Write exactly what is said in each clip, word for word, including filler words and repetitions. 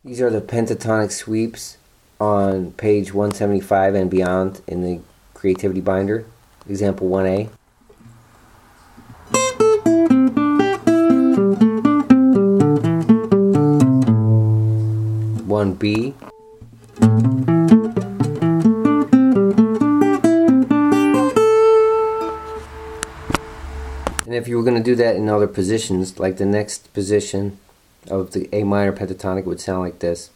These are the pentatonic sweeps on page one seventy-five and beyond in the Creativity Binder. Example one A. one B. And if you were going to do that in other positions, like the next position of the A minor pentatonic would sound like this.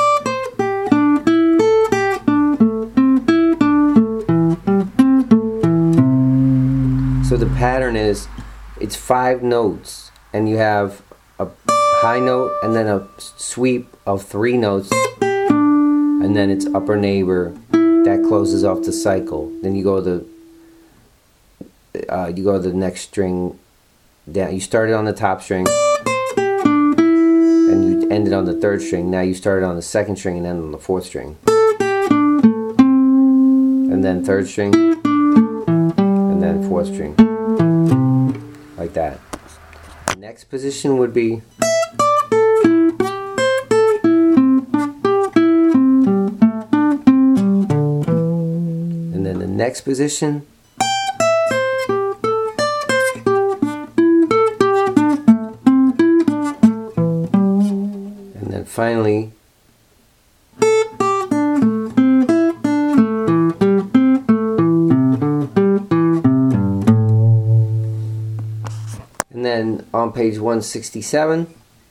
So the pattern is, it's five notes, and you have a high note and then a sweep of three notes, and then it's upper neighbor that closes off the cycle. Then you go to uh, you go to the next string down. You started on the top string and you ended on the third string. Now you started on the second string and ended on the fourth string, and then third string, and then fourth string, like that. The next position would be and then the next position, and then finally and then on page one sixty-seven,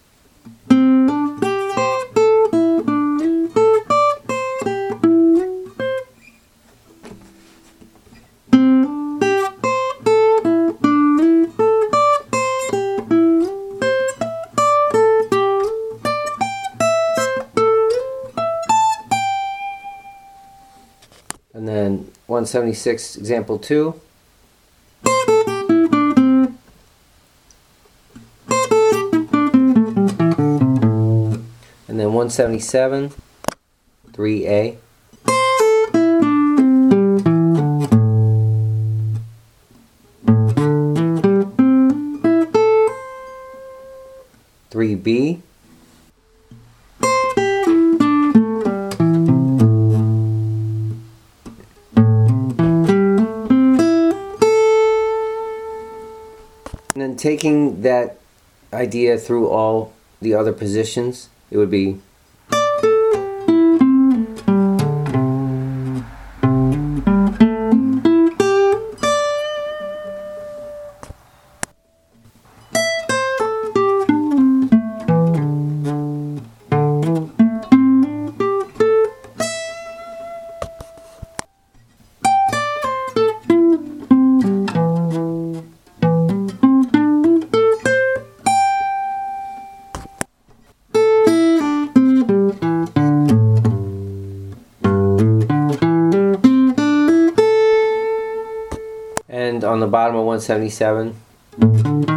and then one seventy-six, example two. And then one seventy-seven, three A. three B. And then taking that idea through all the other positions, it would be and on the bottom of one seventy-seven.